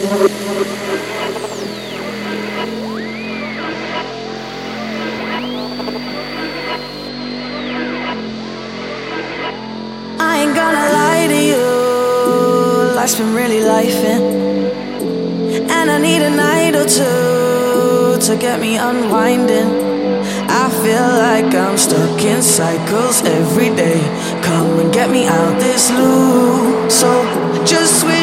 I ain't gonna lie to you, life's been really lifing, and I need a night or two to get me unwinding. I feel like I'm stuck in cycles every day. Come and get me out this loop. So just switch